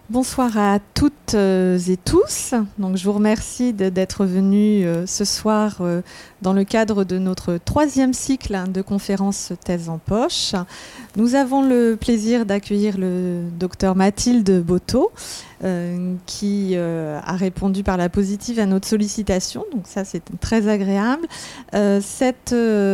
Bonsoir à toutes et tous. Donc, je vous remercie d'être venus ce soir dans le cadre de notre 3e cycle de conférences Thèse en poche. Nous avons le plaisir d'accueillir le docteur Mathilde Boteau qui a répondu par la positive à notre sollicitation. Donc ça, c'est très agréable. Cette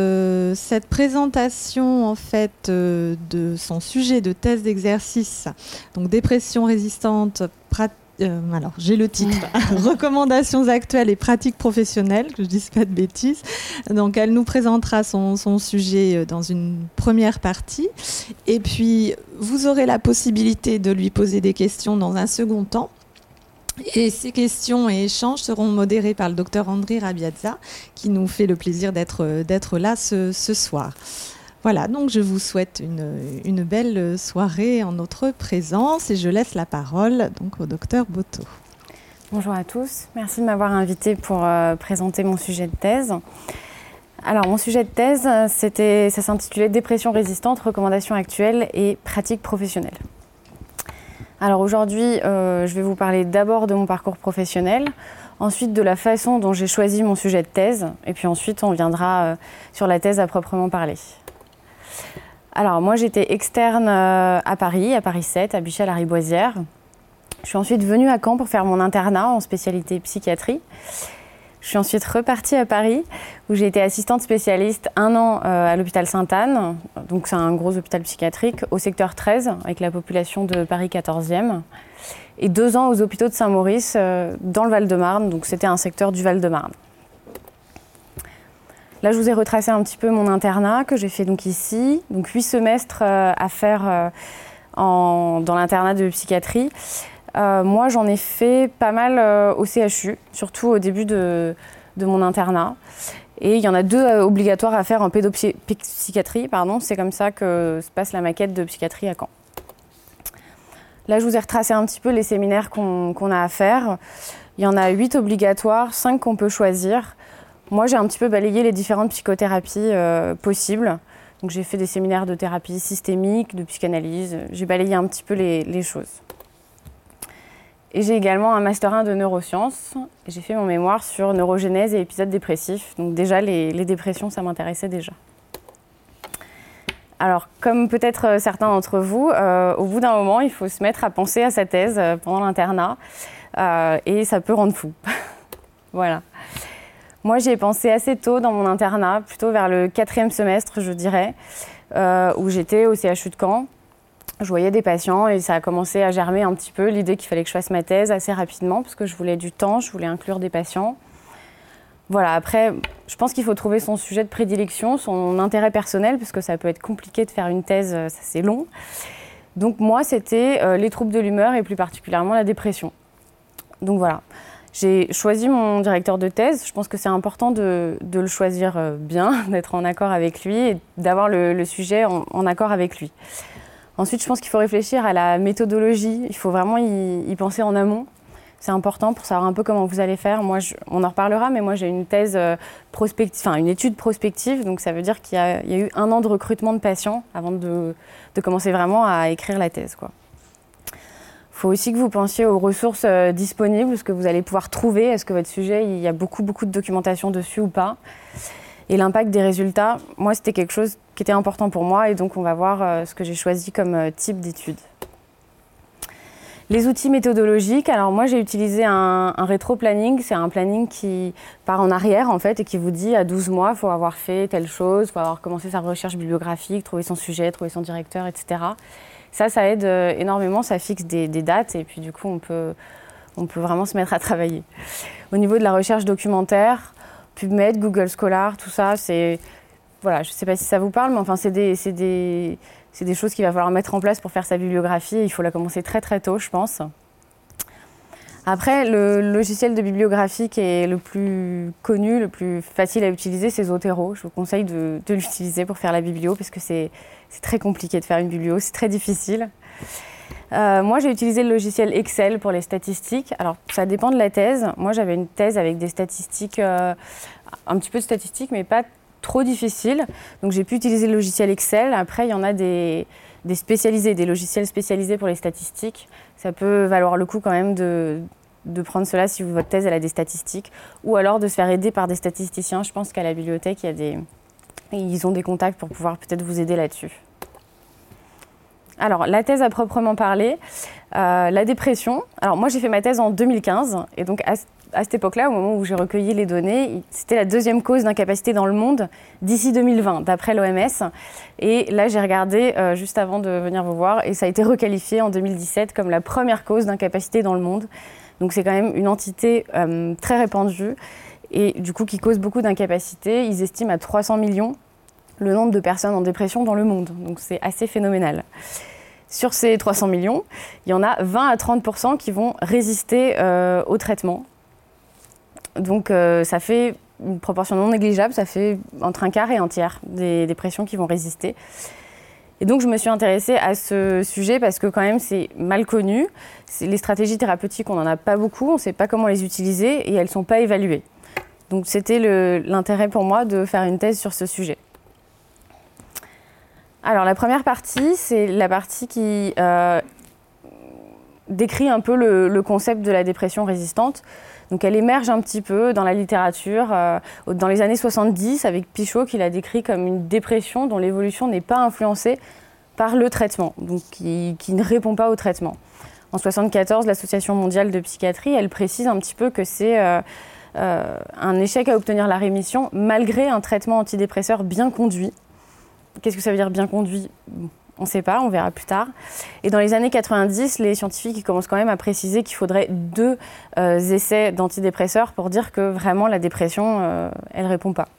présentation, en fait, de son sujet de thèse d'exercice, donc dépression résistante, alors j'ai le titre, recommandations actuelles et pratiques professionnelles, que je ne dise pas de bêtises. Donc elle nous présentera son sujet dans une première partie. Et puis vous aurez la possibilité de lui poser des questions dans un second temps. Et ces questions et échanges seront modérés par le docteur André Rabiazza, qui nous fait le plaisir d'être là ce soir. Voilà, donc je vous souhaite une belle soirée en notre présence et je laisse la parole donc au docteur Boteau. Bonjour à tous, merci de m'avoir invité pour présenter mon sujet de thèse. Alors mon sujet de thèse, ça s'intitulait « Dépression résistante, recommandations actuelles et pratiques professionnelles ». Alors aujourd'hui, je vais vous parler d'abord de mon parcours professionnel, ensuite de la façon dont j'ai choisi mon sujet de thèse, et puis ensuite on viendra sur la thèse à proprement parler. Alors moi j'étais externe à Paris 7, à Bichat-la-Riboisière. Je suis ensuite venue à Caen pour faire mon internat en spécialité psychiatrie. Je suis ensuite repartie à Paris où j'ai été assistante spécialiste 1 an à l'hôpital Sainte-Anne. Donc c'est un gros hôpital psychiatrique au secteur 13 avec la population de Paris 14e. Et 2 ans aux hôpitaux de Saint-Maurice dans le Val-de-Marne. Donc c'était un secteur du Val-de-Marne. Là, je vous ai retracé un petit peu mon internat que j'ai fait donc ici. Donc 8 semestres à faire dans l'internat de psychiatrie. Moi, j'en ai fait pas mal au CHU, surtout au début de mon internat. Et il y en a 2 obligatoires à faire en pédopsychiatrie, c'est comme ça que se passe la maquette de psychiatrie à Caen. Là, je vous ai retracé un petit peu les séminaires qu'on a à faire. Il y en a 8 obligatoires, 5 qu'on peut choisir. Moi, j'ai un petit peu balayé les différentes psychothérapies possibles. Donc, j'ai fait des séminaires de thérapie systémique, de psychanalyse. J'ai balayé un petit peu les choses. Et j'ai également un Master 1 de neurosciences. J'ai fait mon mémoire sur neurogénèse et épisodes dépressifs. Donc déjà, les dépressions, ça m'intéressait déjà. Alors, comme peut-être certains d'entre vous, au bout d'un moment, il faut se mettre à penser à sa thèse pendant l'internat. Et ça peut rendre fou. Voilà. Moi, j'y ai pensé assez tôt dans mon internat, plutôt vers le 4e semestre, je dirais, où j'étais au CHU de Caen. Je voyais des patients et ça a commencé à germer un petit peu l'idée qu'il fallait que je fasse ma thèse assez rapidement parce que je voulais du temps, je voulais inclure des patients. Voilà, après, je pense qu'il faut trouver son sujet de prédilection, son intérêt personnel, parce que ça peut être compliqué de faire une thèse, ça c'est long. Donc moi, c'était les troubles de l'humeur et plus particulièrement la dépression. Donc voilà. J'ai choisi mon directeur de thèse. Je pense que c'est important de le choisir bien, d'être en accord avec lui et d'avoir le sujet en accord avec lui. Ensuite, je pense qu'il faut réfléchir à la méthodologie. Il faut vraiment y penser en amont. C'est important pour savoir un peu comment vous allez faire. Moi, on en reparlera, mais moi, j'ai une thèse prospective, une étude prospective. Donc, ça veut dire qu'il y a eu 1 an de recrutement de patients avant de commencer vraiment à écrire la thèse, quoi. Il faut aussi que vous pensiez aux ressources disponibles, ce que vous allez pouvoir trouver. Est-ce que votre sujet, il y a beaucoup de documentation dessus ou pas? Et l'impact des résultats, moi, c'était quelque chose qui était important pour moi. Et donc, on va voir ce que j'ai choisi comme type d'étude. Les outils méthodologiques, alors moi, j'ai utilisé un rétro-planning. C'est un planning qui part en arrière, en fait, et qui vous dit à 12 mois, il faut avoir fait telle chose, il faut avoir commencé sa recherche bibliographique, trouver son sujet, trouver son directeur, etc. Ça aide énormément, ça fixe des dates et puis du coup, on peut vraiment se mettre à travailler. Au niveau de la recherche documentaire, PubMed, Google Scholar, tout ça, voilà, je ne sais pas si ça vous parle, mais enfin, c'est des choses qu'il va falloir mettre en place pour faire sa bibliographie. Et il faut la commencer très très tôt, je pense. Après, le logiciel de bibliographie qui est le plus connu, le plus facile à utiliser, c'est Zotero. Je vous conseille de l'utiliser pour faire la biblio parce que c'est très compliqué de faire une biblio, c'est très difficile. Moi, j'ai utilisé le logiciel Excel pour les statistiques. Alors, ça dépend de la thèse. Moi, j'avais une thèse avec des statistiques, un petit peu de statistiques, mais pas trop difficiles. Donc, j'ai pu utiliser le logiciel Excel. Après, il y en a des des spécialisés, des logiciels spécialisés pour les statistiques. Ça peut valoir le coup quand même de prendre cela si votre thèse elle a des statistiques, ou alors de se faire aider par des statisticiens. Je pense qu'à la bibliothèque, ils ont des contacts pour pouvoir peut-être vous aider là-dessus. Alors, la thèse à proprement parler, la dépression. Alors, moi, j'ai fait ma thèse en 2015, et donc à cette époque-là, au moment où j'ai recueilli les données, c'était la deuxième cause d'incapacité dans le monde d'ici 2020, d'après l'OMS. Et là, j'ai regardé juste avant de venir vous voir, et ça a été requalifié en 2017 comme la première cause d'incapacité dans le monde. Donc, c'est quand même une entité très répandue, et du coup, qui cause beaucoup d'incapacité. Ils estiment à 300 millions le nombre de personnes en dépression dans le monde. Donc, c'est assez phénoménal. Sur ces 300 millions, il y en a 20 à 30% qui vont résister au traitement. Donc ça fait une proportion non négligeable, ça fait entre un quart et un tiers des dépressions qui vont résister. Et donc je me suis intéressée à ce sujet parce que quand même c'est mal connu. Les stratégies thérapeutiques, on n'en a pas beaucoup, on ne sait pas comment les utiliser et elles ne sont pas évaluées. Donc c'était l'intérêt pour moi de faire une thèse sur ce sujet. Alors la première partie, c'est la partie qui décrit un peu le concept de la dépression résistante. Donc elle émerge un petit peu dans la littérature dans les années 70 avec Pichot qui l'a décrit comme une dépression dont l'évolution n'est pas influencée par le traitement, donc qui ne répond pas au traitement. En 1974, l'Association mondiale de psychiatrie, elle précise un petit peu que c'est un échec à obtenir la rémission malgré un traitement antidépresseur bien conduit. Qu'est-ce que ça veut dire bien conduit ? On ne sait pas, on verra plus tard. Et dans les années 90, les scientifiques ils commencent quand même à préciser qu'il faudrait 2 essais d'antidépresseurs pour dire que vraiment la dépression, elle ne répond pas.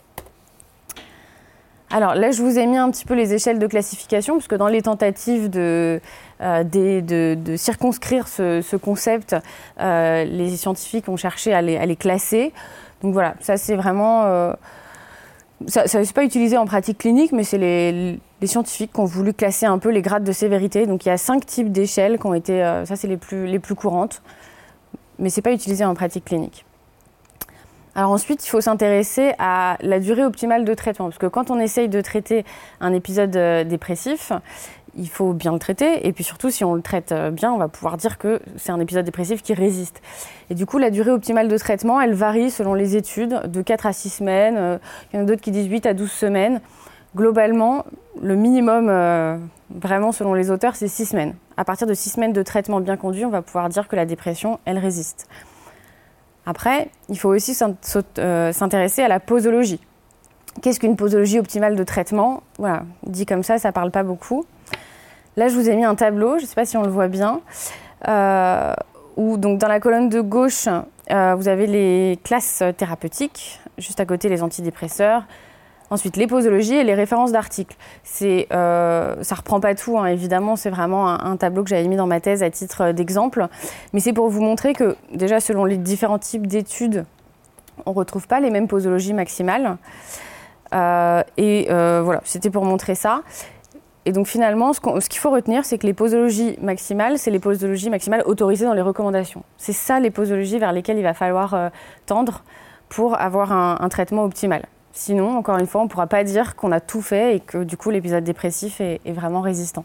Alors là, je vous ai mis un petit peu les échelles de classification, parce que dans les tentatives de circonscrire ce concept, les scientifiques ont cherché à les classer. Donc voilà, ça c'est vraiment... Ça n'est pas utilisé en pratique clinique, mais c'est les scientifiques qui ont voulu classer un peu les grades de sévérité. Donc il y a 5 types d'échelles qui ont été, ça c'est les plus courantes, mais ce n'est pas utilisé en pratique clinique. Alors ensuite, il faut s'intéresser à la durée optimale de traitement, parce que quand on essaye de traiter un épisode dépressif, il faut bien le traiter, et puis surtout, si on le traite bien, on va pouvoir dire que c'est un épisode dépressif qui résiste. Et du coup, la durée optimale de traitement, elle varie selon les études, de 4 à 6 semaines, il y en a d'autres qui disent 8 à 12 semaines. Globalement, le minimum, vraiment selon les auteurs, c'est 6 semaines. À partir de 6 semaines de traitement bien conduit, on va pouvoir dire que la dépression, elle résiste. Après, il faut aussi s'intéresser à la posologie. Qu'est-ce qu'une posologie optimale de traitement ? Voilà, dit comme ça ne parle pas beaucoup. Là, je vous ai mis un tableau, je ne sais pas si on le voit bien, où donc, dans la colonne de gauche, vous avez les classes thérapeutiques, juste à côté les antidépresseurs. Ensuite, les posologies et les références d'articles. Ça ne reprend pas tout, hein, évidemment, c'est vraiment un tableau que j'avais mis dans ma thèse à titre d'exemple. Mais c'est pour vous montrer que, déjà, selon les différents types d'études, on ne retrouve pas les mêmes posologies maximales. Voilà, c'était pour montrer ça. Et donc finalement, ce qu'il faut retenir, c'est que les posologies maximales, c'est les posologies maximales autorisées dans les recommandations. C'est ça les posologies vers lesquelles il va falloir tendre pour avoir un traitement optimal. Sinon, encore une fois, on ne pourra pas dire qu'on a tout fait et que du coup l'épisode dépressif est vraiment résistant.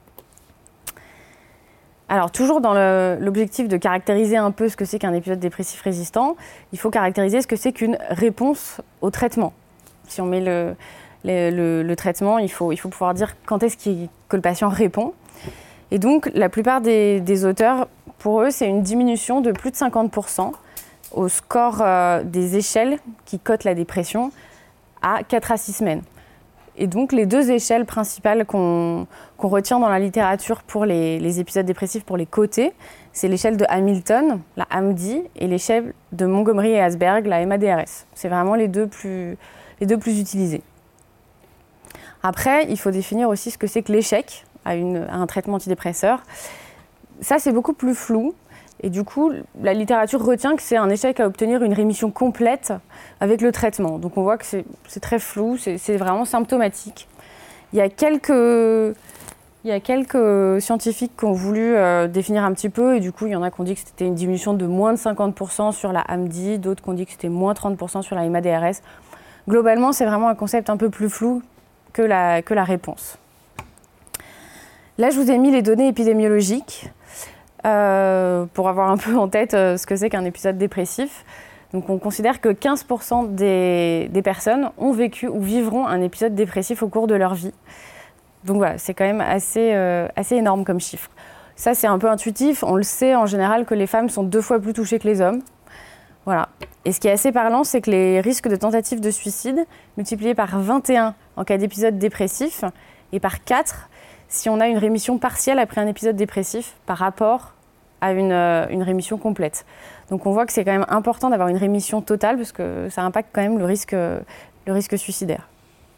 Alors toujours dans l'objectif de caractériser un peu ce que c'est qu'un épisode dépressif résistant, il faut caractériser ce que c'est qu'une réponse au traitement. Si on met le traitement, il faut pouvoir dire quand est-ce que le patient répond. Et donc, la plupart des auteurs, pour eux, c'est une diminution de plus de 50% au score des échelles qui cotent la dépression à 4 à 6 semaines. Et donc, les 2 échelles principales qu'on retient dans la littérature pour les épisodes dépressifs, pour les coter, c'est l'échelle de Hamilton, la HAM-D, et l'échelle de Montgomery et Asberg, la MADRS. C'est vraiment les deux plus utilisés. Après, il faut définir aussi ce que c'est que l'échec à un traitement antidépresseur. Ça, c'est beaucoup plus flou. Et du coup, la littérature retient que c'est un échec à obtenir une rémission complète avec le traitement. Donc on voit que c'est très flou, c'est vraiment symptomatique. Il y a quelques scientifiques qui ont voulu définir un petit peu, et du coup, il y en a qui ont dit que c'était une diminution de moins de 50% sur la HAM-D, d'autres qui ont dit que c'était moins 30% sur la MADRS. Globalement, c'est vraiment un concept un peu plus flou que la réponse. Là, je vous ai mis les données épidémiologiques pour avoir un peu en tête ce que c'est qu'un épisode dépressif. Donc, on considère que 15% des personnes ont vécu ou vivront un épisode dépressif au cours de leur vie. Donc voilà, c'est quand même assez énorme comme chiffre. Ça, c'est un peu intuitif. On le sait en général que les femmes sont 2 fois plus touchées que les hommes. Voilà. Et ce qui est assez parlant, c'est que les risques de tentative de suicide, multipliés par 21 en cas d'épisode dépressif, et par 4 si on a une rémission partielle après un épisode dépressif par rapport à une rémission complète. Donc on voit que c'est quand même important d'avoir une rémission totale parce que ça impacte quand même le risque suicidaire.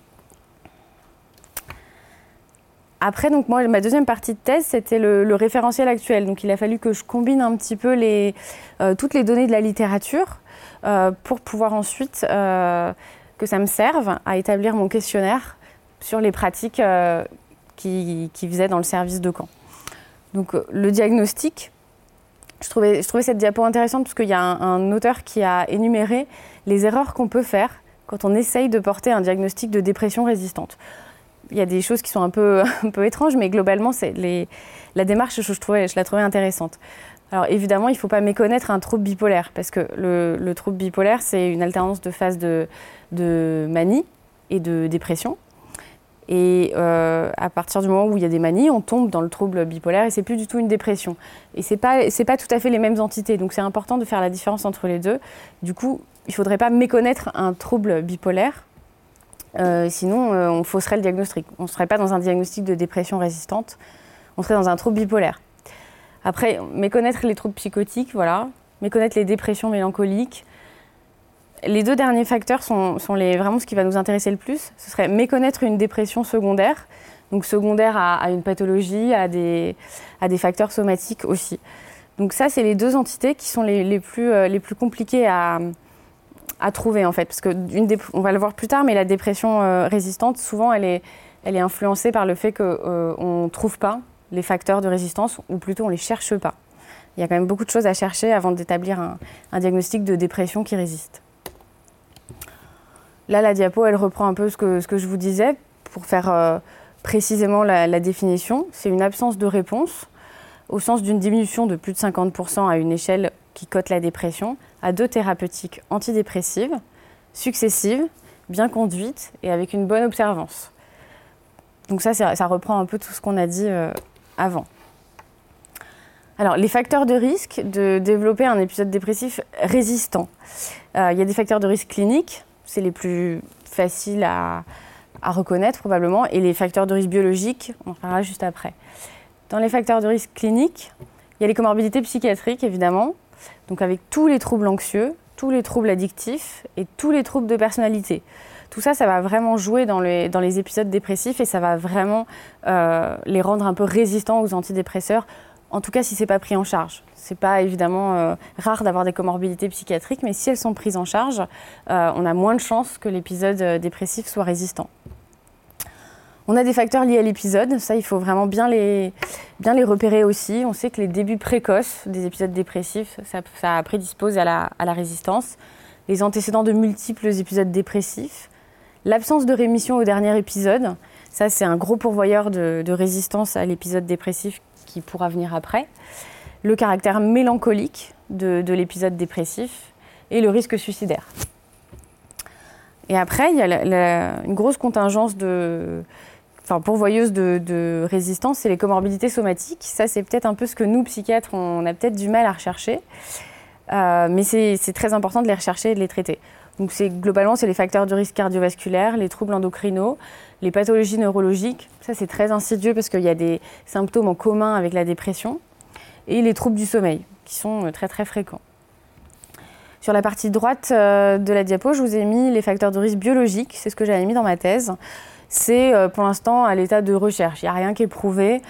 Après, donc moi, ma deuxième partie de thèse, c'était le référentiel actuel. Donc il a fallu que je combine un petit peu toutes les données de la littérature pour pouvoir ensuite que ça me serve à établir mon questionnaire sur les pratiques qui faisaient dans le service de camp. Donc le diagnostic, je trouvais cette diapo intéressante parce qu'il y a un auteur qui a énuméré les erreurs qu'on peut faire quand on essaye de porter un diagnostic de dépression résistante. Il y a des choses qui sont un peu étranges, mais globalement, la démarche, je la trouvais intéressante. Alors évidemment, il ne faut pas méconnaître un trouble bipolaire, parce que le trouble bipolaire, c'est une alternance de phases de manie et de dépression. Et à partir du moment où il y a des manies, on tombe dans le trouble bipolaire et c'est plus du tout une dépression. Et c'est pas tout à fait les mêmes entités, donc c'est important de faire la différence entre les deux. Du coup, il ne faudrait pas méconnaître un trouble bipolaire, sinon on fausserait le diagnostic. On ne serait pas dans un diagnostic de dépression résistante, on serait dans un trouble bipolaire. Après, méconnaître les troubles psychotiques, voilà, méconnaître les dépressions mélancoliques. Les 2 derniers facteurs sont vraiment ce qui va nous intéresser le plus. Ce serait méconnaître une dépression secondaire, donc secondaire à une pathologie, à des facteurs somatiques aussi. Donc ça, c'est les 2 entités qui sont les plus compliquées à trouver en fait, parce que on va le voir plus tard, mais la dépression résistante, souvent, elle est influencée par le fait qu'on ne trouve pas les facteurs de résistance, ou plutôt on ne les cherche pas. Il y a quand même beaucoup de choses à chercher avant d'établir un diagnostic de dépression qui résiste. Là, la diapo, elle reprend un peu ce que je vous disais pour faire précisément la définition. C'est une absence de réponse au sens d'une diminution de plus de 50% à une échelle qui cote la dépression à 2 thérapeutiques antidépressives, successives, bien conduites et avec une bonne observance. Donc ça reprend un peu tout ce qu'on a dit avant. Alors, les facteurs de risque de développer un épisode dépressif résistant. Il y a des facteurs de risque cliniques, c'est les plus faciles à reconnaître probablement, et les facteurs de risque biologiques, on en parlera juste après. Dans les facteurs de risque cliniques, il y a les comorbidités psychiatriques évidemment, donc avec tous les troubles anxieux, tous les troubles addictifs et tous les troubles de personnalité. Tout ça, ça va vraiment jouer dans les épisodes dépressifs et ça va vraiment les rendre un peu résistants aux antidépresseurs, en tout cas si ce n'est pas pris en charge. Ce n'est pas évidemment rare d'avoir des comorbidités psychiatriques, mais si elles sont prises en charge, on a moins de chances que l'épisode dépressif soit résistant. On a des facteurs liés à l'épisode, ça il faut vraiment bien les repérer aussi. On sait que les débuts précoces des épisodes dépressifs, ça prédispose à la résistance. Les antécédents de multiples épisodes dépressifs, l'absence de rémission au dernier épisode, ça c'est un gros pourvoyeur de résistance à l'épisode dépressif qui pourra venir après. Le caractère mélancolique de l'épisode dépressif et le risque suicidaire. Et après, il y a une grosse contingence pourvoyeuse de résistance, c'est les comorbidités somatiques. Ça, c'est peut-être un peu ce que nous, psychiatres, on a peut-être du mal à rechercher. Mais c'est très important de les rechercher et de les traiter. Donc globalement, c'est les facteurs de risque cardiovasculaire, les troubles endocrinaux, les pathologies neurologiques. Ça, c'est très insidieux parce qu'il y a des symptômes en commun avec la dépression. Et les troubles du sommeil, qui sont très très fréquents. Sur la partie droite de la diapo, je vous ai mis les facteurs de risque biologiques. C'est ce que j'avais mis dans ma thèse. C'est pour l'instant à l'état de recherche. Il n'y a rien qui est prouvé.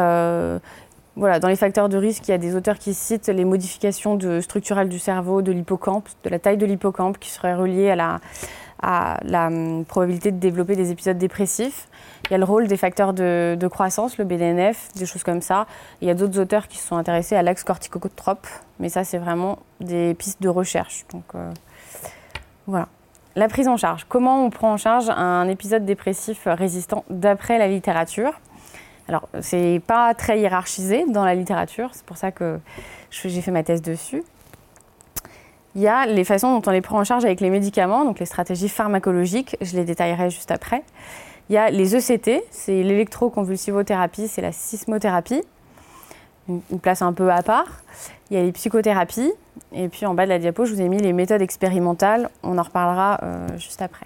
Voilà, dans les facteurs de risque, il y a des auteurs qui citent les modifications structurelles du cerveau, de l'hippocampe, de la taille de l'hippocampe, qui seraient reliées à la probabilité de développer des épisodes dépressifs. Il y a le rôle des facteurs de croissance, le BDNF, des choses comme ça. Il y a d'autres auteurs qui se sont intéressés à l'axe corticotrope, mais ça, c'est vraiment des pistes de recherche. Donc, voilà. La prise en charge. Comment on prend en charge un épisode dépressif résistant d'après la littérature ? Alors, c'est pas très hiérarchisé dans la littérature, c'est pour ça que j'ai fait ma thèse dessus. Il y a les façons dont on les prend en charge avec les médicaments, donc les stratégies pharmacologiques, je les détaillerai juste après. Il y a les ECT, c'est l'électroconvulsivothérapie, c'est la sismothérapie, une place un peu à part. Il y a les psychothérapies, et puis en bas de la diapo, je vous ai mis les méthodes expérimentales, on en reparlera juste après.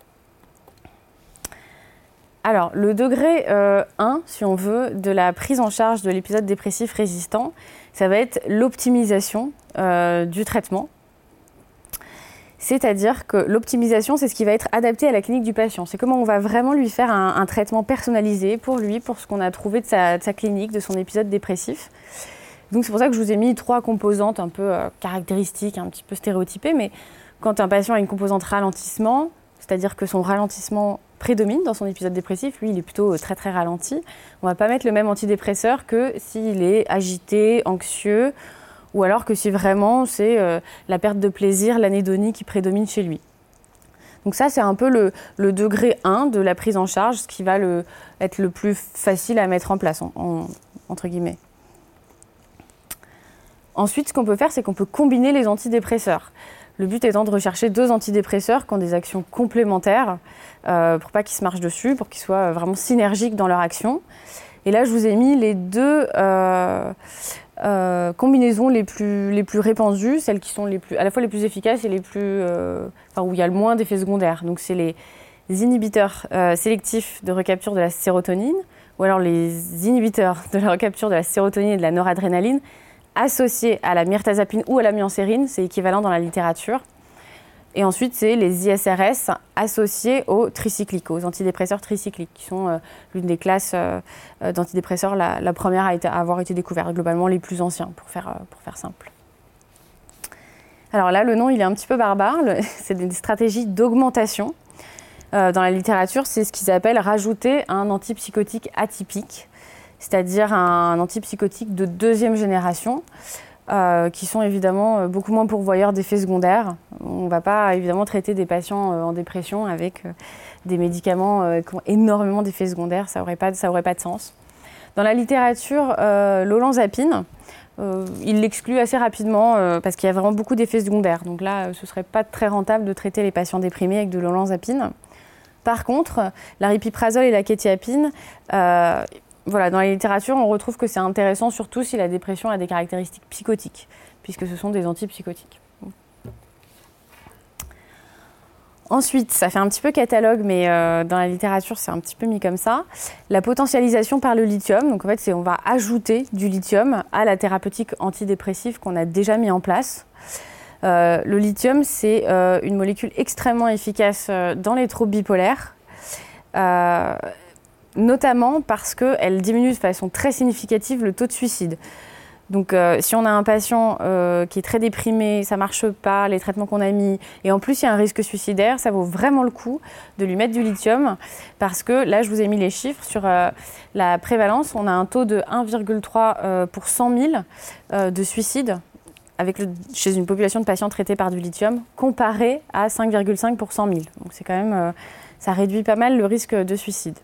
Alors, le degré 1, si on veut, de la prise en charge de l'épisode dépressif résistant, ça va être l'optimisation du traitement. C'est-à-dire que l'optimisation, c'est ce qui va être adapté à la clinique du patient. C'est comment on va vraiment lui faire un traitement personnalisé pour lui, pour ce qu'on a trouvé de sa clinique, de son épisode dépressif. Donc c'est pour ça que je vous ai mis 3 composantes un peu caractéristiques, un petit peu stéréotypées. Mais quand un patient a une composante ralentissement, c'est-à-dire que son ralentissement prédomine dans son épisode dépressif, lui il est plutôt très très ralenti, on ne va pas mettre le même antidépresseur que s'il est agité, anxieux, ou alors que si vraiment c'est la perte de plaisir, l'anédonie qui prédomine chez lui. Donc ça c'est un peu le degré 1 de la prise en charge, ce qui va être le plus facile à mettre en place, entre guillemets. Ensuite, ce qu'on peut faire, c'est qu'on peut combiner les antidépresseurs. Le but étant de rechercher 2 antidépresseurs qui ont des actions complémentaires pour pas qu'ils se marchent dessus, pour qu'ils soient vraiment synergiques dans leur action. Et là, je vous ai mis les 2 combinaisons les plus répandues, celles qui sont à la fois les plus efficaces et où il y a le moins d'effets secondaires. Donc, c'est les inhibiteurs sélectifs de recapture de la sérotonine, ou alors les inhibiteurs de la recapture de la sérotonine et de la noradrénaline, associés à la mirtazapine ou à la myocérine, c'est équivalent dans la littérature. Et ensuite, c'est les ISRS associés aux tricycliques, aux antidépresseurs tricycliques, qui sont l'une des classes d'antidépresseurs, la première à avoir été découverte, globalement les plus anciens, pour faire simple. Alors là, le nom, il est un petit peu barbare, c'est des stratégies d'augmentation. Dans la littérature, c'est ce qu'ils appellent rajouter un antipsychotique atypique, c'est-à-dire un antipsychotique de 2e génération, qui sont évidemment beaucoup moins pourvoyeurs d'effets secondaires. On ne va pas évidemment traiter des patients en dépression avec des médicaments qui ont énormément d'effets secondaires, ça n'aurait pas de sens. Dans la littérature, l'olanzapine, il l'exclut assez rapidement parce qu'il y a vraiment beaucoup d'effets secondaires. Donc là, ce ne serait pas très rentable de traiter les patients déprimés avec de l'olanzapine. Par contre, l'aripiprazole et la kétiapine, dans la littérature, on retrouve que c'est intéressant, surtout si la dépression a des caractéristiques psychotiques, puisque ce sont des antipsychotiques. Ensuite, ça fait un petit peu catalogue, mais dans la littérature, c'est un petit peu mis comme ça. La potentialisation par le lithium. Donc en fait, on va ajouter du lithium à la thérapeutique antidépressive qu'on a déjà mis en place. Le lithium, c'est une molécule extrêmement efficace dans les troubles bipolaires. Notamment parce qu'elle diminue de façon très significative le taux de suicide. Donc si on a un patient qui est très déprimé, ça ne marche pas, les traitements qu'on a mis, et en plus il y a un risque suicidaire, ça vaut vraiment le coup de lui mettre du lithium, parce que là je vous ai mis les chiffres sur la prévalence, on a un taux de 1,3 pour 100 000 de suicide chez une population de patients traités par du lithium, comparé à 5,5 pour 100 000. Donc c'est quand même, ça réduit pas mal le risque de suicide.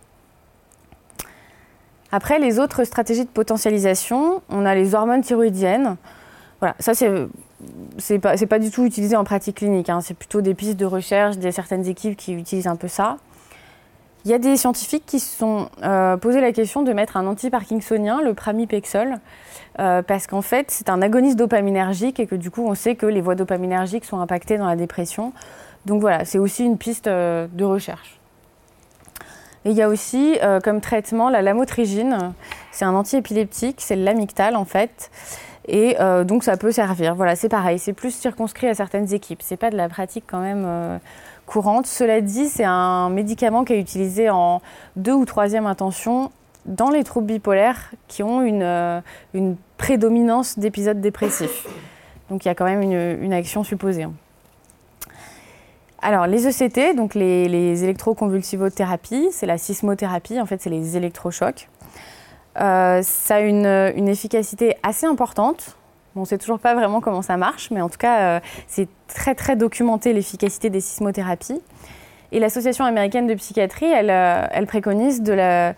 Après, les autres stratégies de potentialisation, on a les hormones thyroïdiennes. Voilà, ça, c'est pas du tout utilisé en pratique clinique, hein. C'est plutôt des pistes de recherche, il y a certaines équipes qui utilisent un peu ça. Il y a des scientifiques qui se sont posé la question de mettre un anti-parkinsonien, le pramipexole, parce qu'en fait, c'est un agoniste dopaminergique et que du coup, on sait que les voies dopaminergiques sont impactées dans la dépression. Donc voilà, c'est aussi une piste de recherche. Et il y a aussi comme traitement la lamotrigine, c'est un antiépileptique, c'est le Lamictal en fait, et donc ça peut servir. Voilà, c'est pareil, c'est plus circonscrit à certaines équipes, c'est pas de la pratique quand même courante. Cela dit, c'est un médicament qui est utilisé en 2e ou 3e intention dans les troubles bipolaires qui ont une prédominance d'épisodes dépressifs. Donc il y a quand même une action supposée. Alors, les ECT, donc les électroconvulsivothérapies, c'est la sismothérapie, en fait, c'est les électrochocs. Ça a une efficacité assez importante. On ne sait toujours pas vraiment comment ça marche, mais en tout cas, c'est très, très documenté l'efficacité des sismothérapies. Et l'Association américaine de psychiatrie, elle préconise de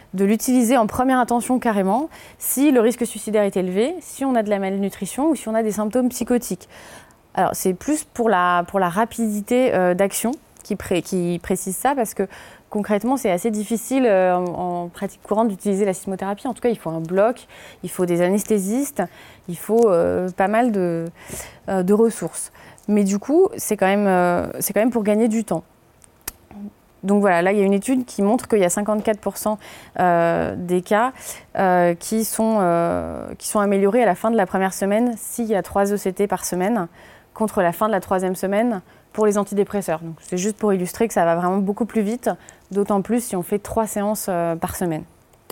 de l'utiliser en première intention carrément si le risque suicidaire est élevé, si on a de la malnutrition ou si on a des symptômes psychotiques. Alors c'est plus pour la rapidité d'action qui précise ça, parce que concrètement c'est assez difficile en pratique courante d'utiliser la sismothérapie. En tout cas il faut un bloc, il faut des anesthésistes, il faut pas mal de ressources. Mais du coup c'est quand même pour gagner du temps. Donc voilà, là il y a une étude qui montre qu'il y a 54% des cas qui sont améliorés à la fin de la première semaine s'il y a 3 ECT par semaine, contre la fin de la 3e semaine pour les antidépresseurs. Donc c'est juste pour illustrer que ça va vraiment beaucoup plus vite, d'autant plus si on fait 3 séances par semaine.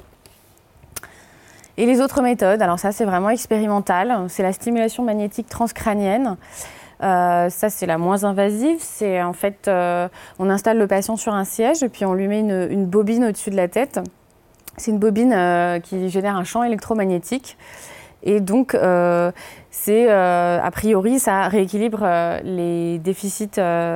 Et les autres méthodes, alors ça c'est vraiment expérimental, c'est la stimulation magnétique transcrânienne. Ça c'est la moins invasive, c'est en fait on installe le patient sur un siège et puis on lui met une bobine au-dessus de la tête. C'est une bobine qui génère un champ électromagnétique et donc a priori ça rééquilibre les déficits,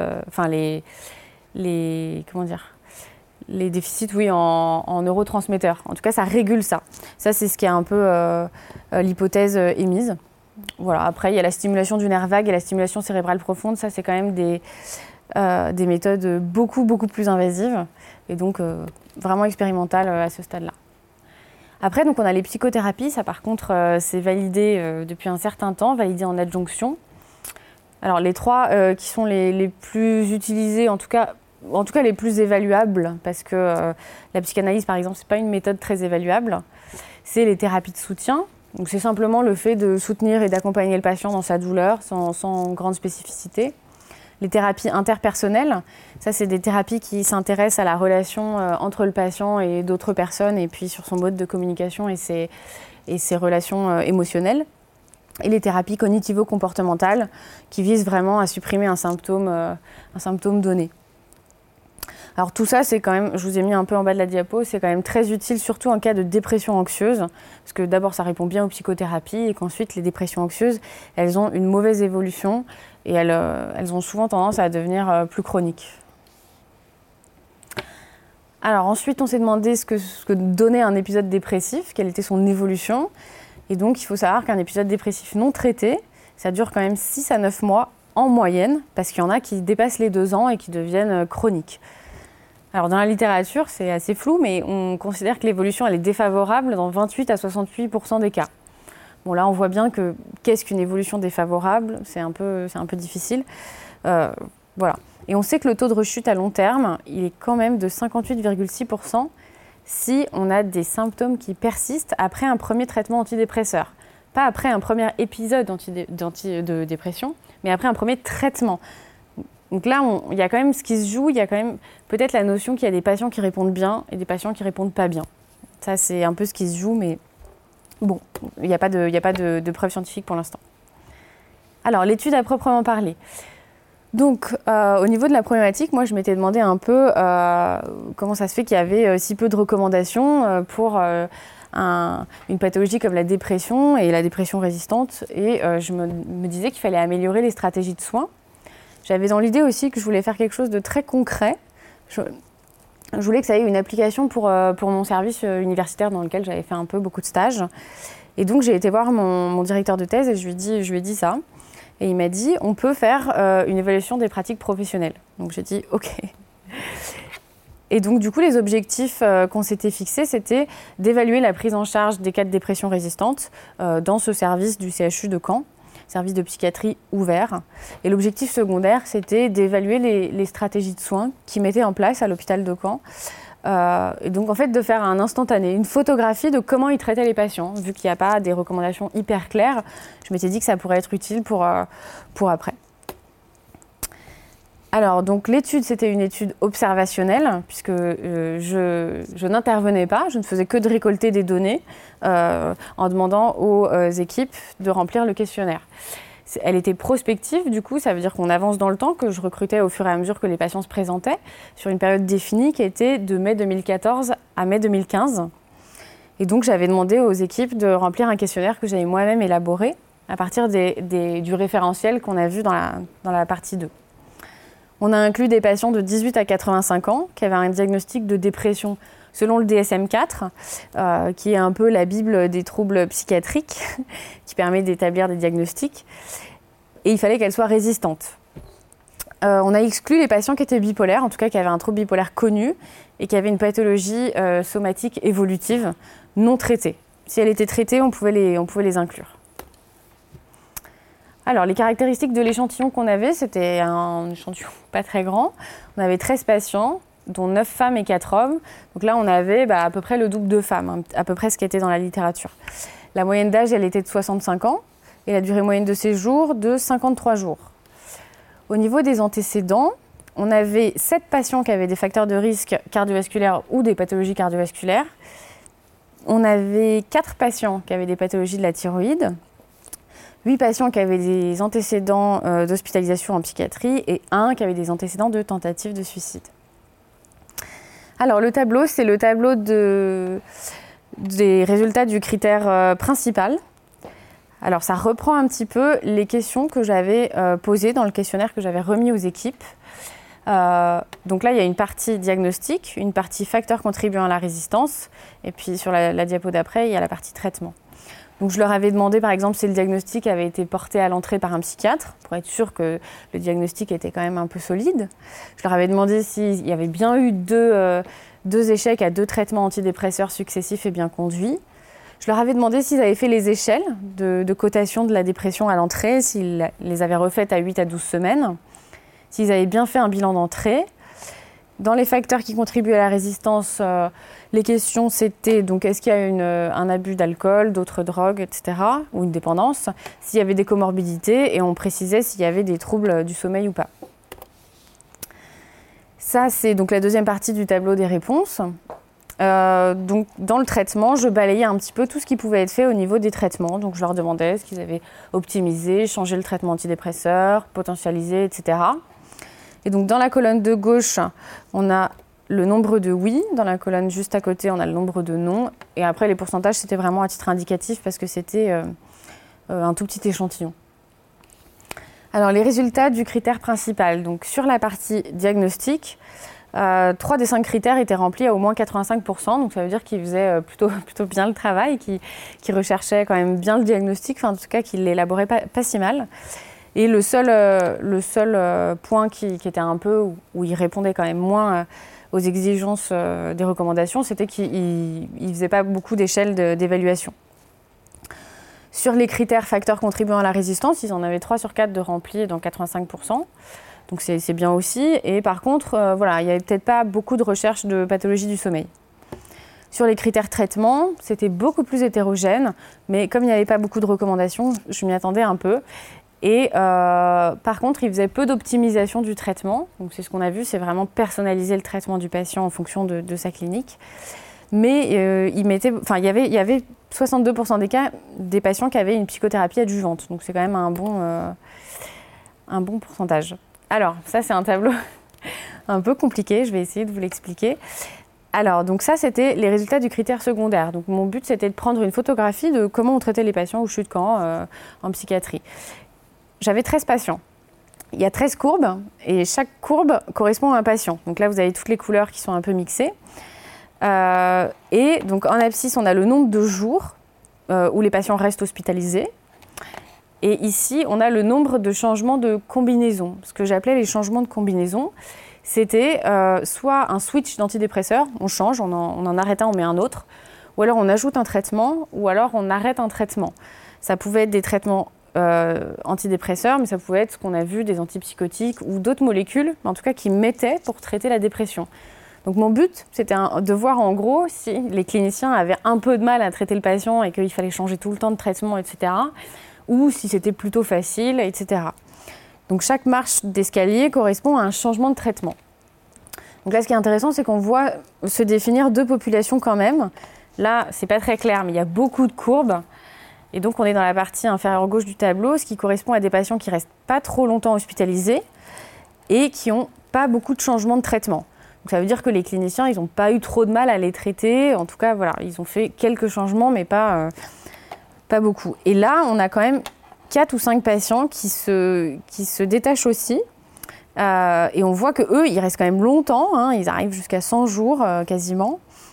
les déficits en neurotransmetteurs. En tout cas ça régule ça. Ça c'est ce qui est un peu l'hypothèse émise. Voilà. Après, il y a la stimulation du nerf vague et la stimulation cérébrale profonde. Ça, c'est quand même des méthodes beaucoup plus invasives et donc vraiment expérimentales à ce stade-là. Après, donc, on a les psychothérapies. Ça, par contre, c'est validé depuis un certain temps, validé en adjonction. Alors, les 3 qui sont les plus utilisés, en tout cas les plus évaluables, parce que la psychanalyse, par exemple, c'est pas une méthode très évaluable. C'est les thérapies de soutien. Donc c'est simplement le fait de soutenir et d'accompagner le patient dans sa douleur sans grande spécificité. Les thérapies interpersonnelles, ça c'est des thérapies qui s'intéressent à la relation entre le patient et d'autres personnes et puis sur son mode de communication et ses relations émotionnelles. Et les thérapies cognitivo-comportementales qui visent vraiment à supprimer un symptôme donné. Alors tout ça, c'est quand même, je vous ai mis un peu en bas de la diapo, c'est quand même très utile, surtout en cas de dépression anxieuse, parce que d'abord ça répond bien aux psychothérapies et qu'ensuite les dépressions anxieuses, elles ont une mauvaise évolution et elles ont souvent tendance à devenir plus chroniques. Alors ensuite, on s'est demandé ce que donnait un épisode dépressif, quelle était son évolution. Et donc il faut savoir qu'un épisode dépressif non traité, ça dure quand même 6 à 9 mois en moyenne, parce qu'il y en a qui dépassent les 2 ans et qui deviennent chroniques. Alors dans la littérature, c'est assez flou, mais on considère que l'évolution elle est défavorable dans 28 à 68% des cas. Bon là, on voit bien que qu'est-ce qu'une évolution défavorable, c'est un peu difficile. Voilà. Et on sait que le taux de rechute à long terme, il est quand même de 58,6% si on a des symptômes qui persistent après un premier traitement antidépresseur. Pas après un premier épisode de dépression, mais après un premier traitement. Donc là, il y a quand même ce qui se joue, il y a quand même peut-être la notion qu'il y a des patients qui répondent bien et des patients qui répondent pas bien. Ça, c'est un peu ce qui se joue, mais bon, il n'y a pas de preuves scientifiques pour l'instant. Alors, l'étude à proprement parler. Donc, au niveau de la problématique, moi, je m'étais demandé un peu comment ça se fait qu'il y avait si peu de recommandations pour une pathologie comme la dépression et la dépression résistante. Et je me disais qu'il fallait améliorer les stratégies de soins. J'avais dans l'idée aussi que je voulais faire quelque chose de très concret. Je voulais que ça ait une application pour mon service universitaire dans lequel j'avais fait beaucoup de stages. Et donc, j'ai été voir mon directeur de thèse et je lui ai dit ça. Et il m'a dit, on peut faire une évaluation des pratiques professionnelles. Donc, j'ai dit, OK. Et donc, du coup, les objectifs qu'on s'était fixés, c'était d'évaluer la prise en charge des cas de dépression résistante dans ce service du CHU de Caen, service de psychiatrie ouvert. Et l'objectif secondaire, c'était d'évaluer les stratégies de soins qu'ils mettaient en place à l'hôpital de Caen. Et donc, en fait, de faire un instantané, une photographie de comment ils traitaient les patients. Vu qu'il n'y a pas des recommandations hyper claires, je m'étais dit que ça pourrait être utile pour après. Alors, donc, l'étude, c'était une étude observationnelle, puisque je n'intervenais pas, je ne faisais que de récolter des données en demandant aux équipes de remplir le questionnaire. Elle était prospective, du coup, ça veut dire qu'on avance dans le temps, que je recrutais au fur et à mesure que les patients se présentaient, sur une période définie qui était de mai 2014 à mai 2015. Et donc, j'avais demandé aux équipes de remplir un questionnaire que j'avais moi-même élaboré à partir du référentiel qu'on a vu dans la partie 2. On a inclus des patients de 18 à 85 ans qui avaient un diagnostic de dépression selon le DSM-4, qui est un peu la Bible des troubles psychiatriques, qui permet d'établir des diagnostics. Et il fallait qu'elle soit résistante. On a exclu les patients qui étaient bipolaires, en tout cas qui avaient un trouble bipolaire connu et qui avaient une pathologie somatique évolutive non traitée. Si elle était traitée, on pouvait les inclure. Alors, les caractéristiques de l'échantillon qu'on avait, c'était un échantillon pas très grand. On avait 13 patients, dont 9 femmes et 4 hommes. Donc là, on avait à peu près le double de femmes, hein, à peu près ce qui était dans la littérature. La moyenne d'âge, elle était de 65 ans et la durée moyenne de séjour de 53 jours. Au niveau des antécédents, on avait 7 patients qui avaient des facteurs de risque cardiovasculaires ou des pathologies cardiovasculaires. On avait 4 patients qui avaient des pathologies de la thyroïde, 8 patients qui avaient des antécédents d'hospitalisation en psychiatrie et 1 qui avait des antécédents de tentative de suicide. Alors le tableau, c'est le tableau des résultats du critère principal. Alors ça reprend un petit peu les questions que j'avais posées dans le questionnaire que j'avais remis aux équipes. Donc là, il y a une partie diagnostic, une partie facteurs contribuant à la résistance, et puis sur la diapo d'après, il y a la partie traitement. Donc je leur avais demandé par exemple si le diagnostic avait été porté à l'entrée par un psychiatre, pour être sûr que le diagnostic était quand même un peu solide. Je leur avais demandé s'il y avait bien eu deux échecs à 2 traitements antidépresseurs successifs et bien conduits. Je leur avais demandé s'ils avaient fait les échelles de cotation de la dépression à l'entrée, s'ils les avaient refaites à 8 à 12 semaines, s'ils avaient bien fait un bilan d'entrée. Dans les facteurs qui contribuent à la résistance, les questions c'était donc est-ce qu'il y a un abus d'alcool, d'autres drogues, etc., ou une dépendance, s'il y avait des comorbidités, et on précisait s'il y avait des troubles du sommeil ou pas. Ça, c'est donc la deuxième partie du tableau des réponses. Donc, dans le traitement, je balayais un petit peu tout ce qui pouvait être fait au niveau des traitements. Donc, je leur demandais ce qu'ils avaient optimisé, changé le traitement antidépresseur, potentialisé, etc. Et donc, dans la colonne de gauche, on a le nombre de oui. Dans la colonne juste à côté, on a le nombre de non. Et après, les pourcentages, c'était vraiment à titre indicatif parce que c'était un tout petit échantillon. Alors, les résultats du critère principal. Donc, sur la partie diagnostic, 3 des 5 critères étaient remplis à au moins 85%, donc ça veut dire qu'ils faisaient plutôt bien le travail, qu'ils recherchaient quand même bien le diagnostic, enfin en tout cas qu'ils l'élaboraient pas si mal. Et le seul point qui était un peu où ils répondaient quand même moins aux exigences des recommandations, c'était qu'ils ne faisaient pas beaucoup d'échelles d'évaluation. Sur les critères facteurs contribuant à la résistance, ils en avaient 3 sur 4 de remplis dans 85%. Donc c'est bien aussi. Et par contre, il n'y avait peut-être pas beaucoup de recherche de pathologie du sommeil. Sur les critères traitement, c'était beaucoup plus hétérogène. Mais comme il n'y avait pas beaucoup de recommandations, je m'y attendais un peu. Et par contre, ils faisaient peu d'optimisation du traitement. Donc c'est ce qu'on a vu, c'est vraiment personnaliser le traitement du patient en fonction de sa clinique. Mais il y avait 62% des cas des patients qui avaient une psychothérapie adjuvante. Donc c'est quand même un bon pourcentage. Alors, ça, c'est un tableau un peu compliqué. Je vais essayer de vous l'expliquer. Alors, donc ça, c'était les résultats du critère secondaire. Donc, mon but, c'était de prendre une photographie de comment on traitait les patients au chute de camp en psychiatrie. J'avais 13 patients. Il y a 13 courbes et chaque courbe correspond à un patient. Donc là, vous avez toutes les couleurs qui sont un peu mixées. Et donc, en abscisse, on a le nombre de jours où les patients restent hospitalisés. Et ici, on a le nombre de changements de combinaison. Ce que j'appelais les changements de combinaison, c'était soit un switch d'antidépresseur, on change, on en arrête un, on met un autre, ou alors on ajoute un traitement, ou alors on arrête un traitement. Ça pouvait être des traitements antidépresseurs, mais ça pouvait être ce qu'on a vu, des antipsychotiques ou d'autres molécules, en tout cas qui mettaient pour traiter la dépression. Donc mon but, c'était de voir en gros si les cliniciens avaient un peu de mal à traiter le patient et qu'il fallait changer tout le temps de traitement, etc., ou si c'était plutôt facile, etc. Donc chaque marche d'escalier correspond à un changement de traitement. Donc là, ce qui est intéressant, c'est qu'on voit se définir 2 populations quand même. Là, c'est pas très clair, mais il y a beaucoup de courbes. Et donc, on est dans la partie inférieure gauche du tableau, ce qui correspond à des patients qui restent pas trop longtemps hospitalisés et qui n'ont pas beaucoup de changements de traitement. Donc ça veut dire que les cliniciens, ils n'ont pas eu trop de mal à les traiter. En tout cas, voilà, ils ont fait quelques changements, mais pas beaucoup. Et là, on a quand même 4 ou 5 patients qui se détachent aussi. Et on voit qu'eux, ils restent quand même longtemps. Ils arrivent jusqu'à 100 jours quasiment.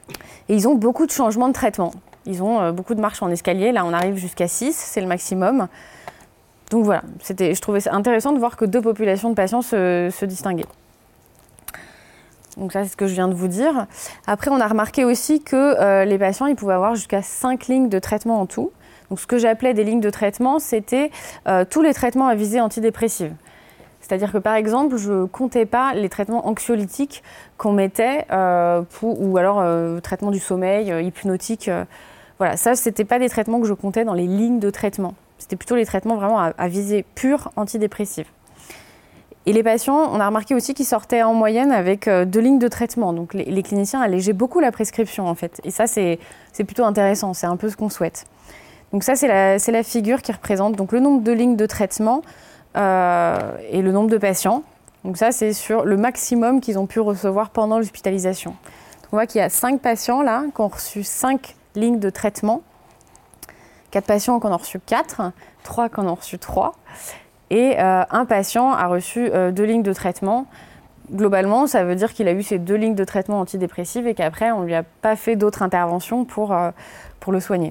Et ils ont beaucoup de changements de traitement. Ils ont beaucoup de marches en escalier. Là, on arrive jusqu'à 6, c'est le maximum. Donc voilà, je trouvais ça intéressant de voir que 2 populations de patients se distinguaient. Donc ça, c'est ce que je viens de vous dire. Après, on a remarqué aussi que les patients, ils pouvaient avoir jusqu'à 5 lignes de traitement en tout. Donc ce que j'appelais des lignes de traitement, c'était tous les traitements à visée antidépressive. C'est-à-dire que par exemple, je ne comptais pas les traitements anxiolytiques qu'on mettait, ou alors traitement du sommeil, hypnotique. Voilà, ça, ce n'était pas des traitements que je comptais dans les lignes de traitement. C'était plutôt les traitements vraiment à visée pure antidépressive. Et les patients, on a remarqué aussi qu'ils sortaient en moyenne avec 2 lignes de traitement. Donc les cliniciens allégeaient beaucoup la prescription en fait. Et ça, c'est plutôt intéressant, c'est un peu ce qu'on souhaite. Donc ça, c'est la figure qui représente donc, le nombre de lignes de traitement et le nombre de patients. Donc ça, c'est sur le maximum qu'ils ont pu recevoir pendant l'hospitalisation. Donc on voit qu'il y a 5 patients là qui ont reçu 5 lignes de traitement, 4 patients qui en ont reçu 4, 3 qui en ont reçu 3. Et un patient a reçu 2 lignes de traitement. Globalement, ça veut dire qu'il a eu ces 2 lignes de traitement antidépressives et qu'après, on ne lui a pas fait d'autres interventions pour le soigner.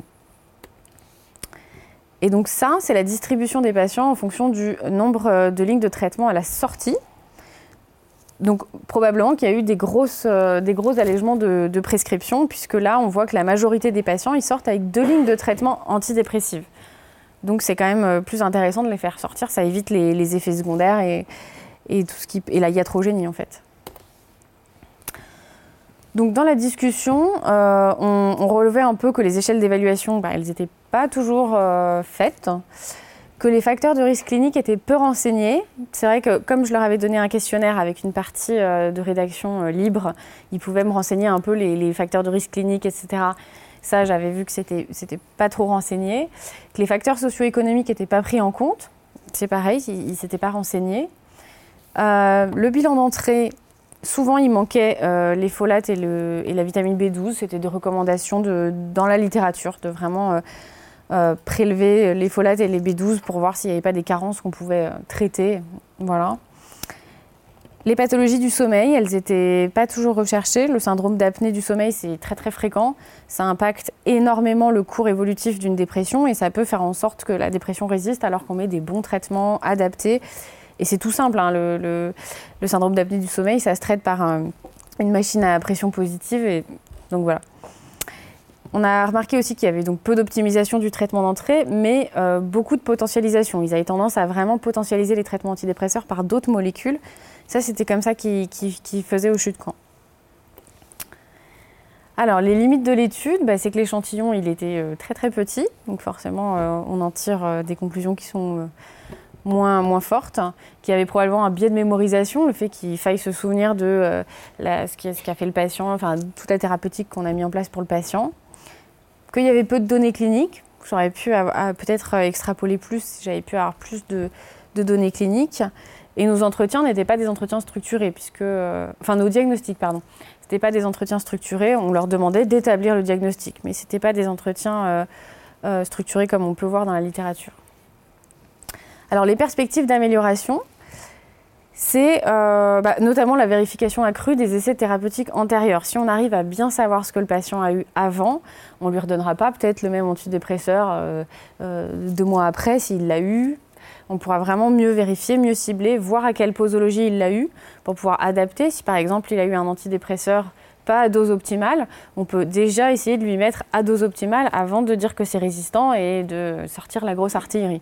Et donc ça, c'est la distribution des patients en fonction du nombre de lignes de traitement à la sortie. Donc probablement qu'il y a eu des gros allègements de prescription, puisque là, on voit que la majorité des patients, ils sortent avec 2 lignes de traitement antidépressives. Donc c'est quand même plus intéressant de les faire sortir, ça évite les effets secondaires et la iatrogénie en fait. Donc dans la discussion, on relevait un peu que les échelles d'évaluation, elles n'étaient pas toujours faites, que les facteurs de risque clinique étaient peu renseignés. C'est vrai que comme je leur avais donné un questionnaire avec une partie de rédaction libre, ils pouvaient me renseigner un peu les facteurs de risque clinique, etc. Ça, j'avais vu que c'était pas trop renseigné, que les facteurs socio-économiques n'étaient pas pris en compte. C'est pareil, ils ne s'étaient pas renseignés. Le bilan d'entrée, souvent, il manquait les folates et la vitamine B12. C'était des recommandations dans la littérature de vraiment prélever les folates et les B12 pour voir s'il n'y avait pas des carences qu'on pouvait traiter. Voilà. Les pathologies du sommeil, elles n'étaient pas toujours recherchées. Le syndrome d'apnée du sommeil, c'est très très fréquent. Ça impacte énormément le cours évolutif d'une dépression et ça peut faire en sorte que la dépression résiste alors qu'on met des bons traitements adaptés. Et c'est tout simple, hein, le syndrome d'apnée du sommeil, ça se traite par une machine à pression positive. Et donc voilà. On a remarqué aussi qu'il y avait donc peu d'optimisation du traitement d'entrée, mais beaucoup de potentialisation. Ils avaient tendance à vraiment potentialiser les traitements antidépresseurs par d'autres molécules. Ça, c'était comme ça qu'ils faisaient au chute de camp. Alors, les limites de l'étude, c'est que l'échantillon, il était très très petit. Donc forcément, on en tire des conclusions qui sont moins fortes, qu'il y avait probablement un biais de mémorisation, le fait qu'il faille se souvenir de ce qu'a fait le patient, enfin toute la thérapeutique qu'on a mis en place pour le patient. Qu'il y avait peu de données cliniques. J'aurais pu peut-être extrapoler plus si j'avais pu avoir plus de données cliniques. Et nos entretiens n'étaient pas des entretiens structurés, nos diagnostics, pardon. C'était pas des entretiens structurés, on leur demandait d'établir le diagnostic, mais c'était pas des entretiens structurés comme on peut voir dans la littérature. Alors les perspectives d'amélioration, c'est notamment la vérification accrue des essais thérapeutiques antérieurs. Si on arrive à bien savoir ce que le patient a eu avant, on ne lui redonnera pas peut-être le même antidépresseur 2 mois après s'il l'a eu. On pourra vraiment mieux vérifier, mieux cibler, voir à quelle posologie il l'a eu pour pouvoir adapter. Si par exemple il a eu un antidépresseur pas à dose optimale, on peut déjà essayer de lui mettre à dose optimale avant de dire que c'est résistant et de sortir la grosse artillerie.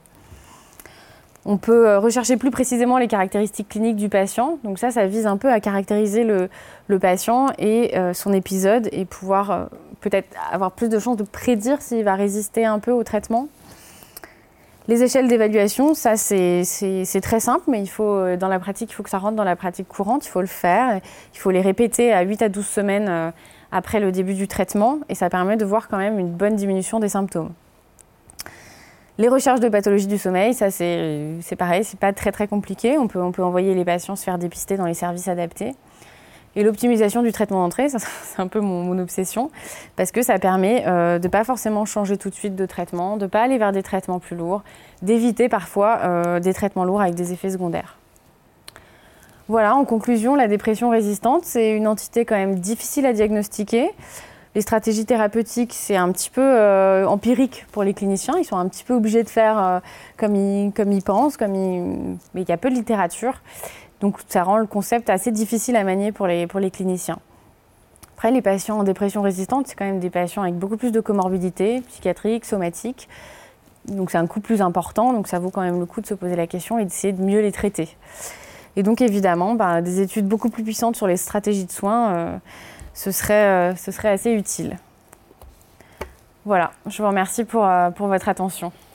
On peut rechercher plus précisément les caractéristiques cliniques du patient. Donc ça vise un peu à caractériser le patient et son épisode et pouvoir peut-être avoir plus de chances de prédire s'il va résister un peu au traitement. Les échelles d'évaluation, ça c'est très simple, mais dans la pratique, il faut que ça rentre dans la pratique courante, il faut le faire. Il faut les répéter à 8 à 12 semaines après le début du traitement et ça permet de voir quand même une bonne diminution des symptômes. Les recherches de pathologie du sommeil, ça c'est pareil, c'est pas très très compliqué. On peut envoyer les patients se faire dépister dans les services adaptés. Et l'optimisation du traitement d'entrée, ça c'est un peu mon obsession, parce que ça permet de ne pas forcément changer tout de suite de traitement, de ne pas aller vers des traitements plus lourds, d'éviter parfois des traitements lourds avec des effets secondaires. Voilà, en conclusion, la dépression résistante, c'est une entité quand même difficile à diagnostiquer, Les stratégies thérapeutiques, c'est un petit peu empirique pour les cliniciens. Ils sont un petit peu obligés de faire comme ils pensent, mais il y a peu de littérature. Donc ça rend le concept assez difficile à manier pour les cliniciens. Après, les patients en dépression résistante, c'est quand même des patients avec beaucoup plus de comorbidités psychiatriques, somatiques. Donc c'est un coût plus important, donc ça vaut quand même le coup de se poser la question et d'essayer de mieux les traiter. Et donc évidemment, des études beaucoup plus puissantes sur les stratégies de soins, ce serait assez utile. Voilà, je vous remercie pour votre attention.